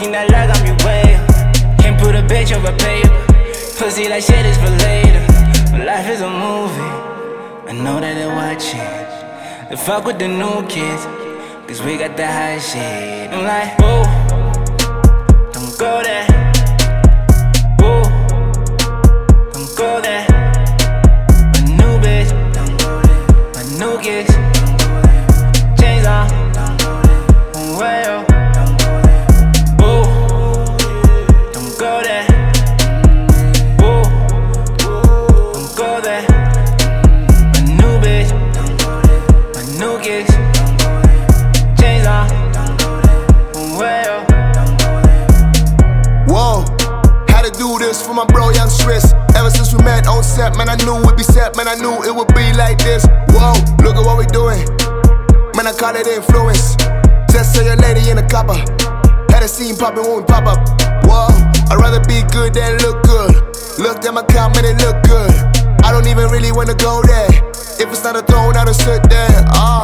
Working that lag on me way. Can't put a bitch over paper. Pussy like shit is for later. But life is a movie. I know that they're watching. They fuck with the new kids, cause we got the high shit. I'm like, whoa, don't go there. Whoa, don't go there. My new bitch, don't go there. My new kicks, don't go there. Chains on, don't go there. Way up, don't go there. Whoa, don't go there. Whoa, don't go there. My new bitch, don't go there. My new kicks, don't go there. Chains on, don't go there. Way up, don't go there. Whoa, had to do this for my bro Young Swiss. Ever since we met on set, man, I knew we'd be set. Man, I knew it would be like this. Whoa, look at what we doing. Man, I call it influence. Just say your lady in a copper. Had a scene poppin' when we pop up. Whoa, I'd rather be good than look good. Looked at my count, man, it look good. I don't even really wanna go there. If it's not a throne, I don't sit there.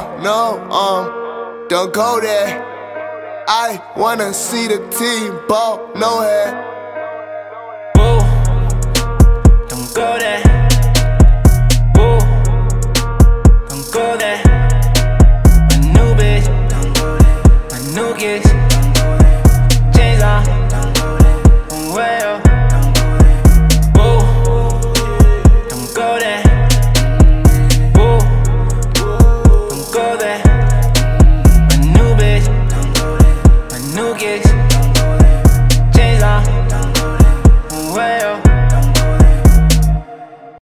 No, don't go there. I wanna see the team ball, no head. Whoa, don't go there.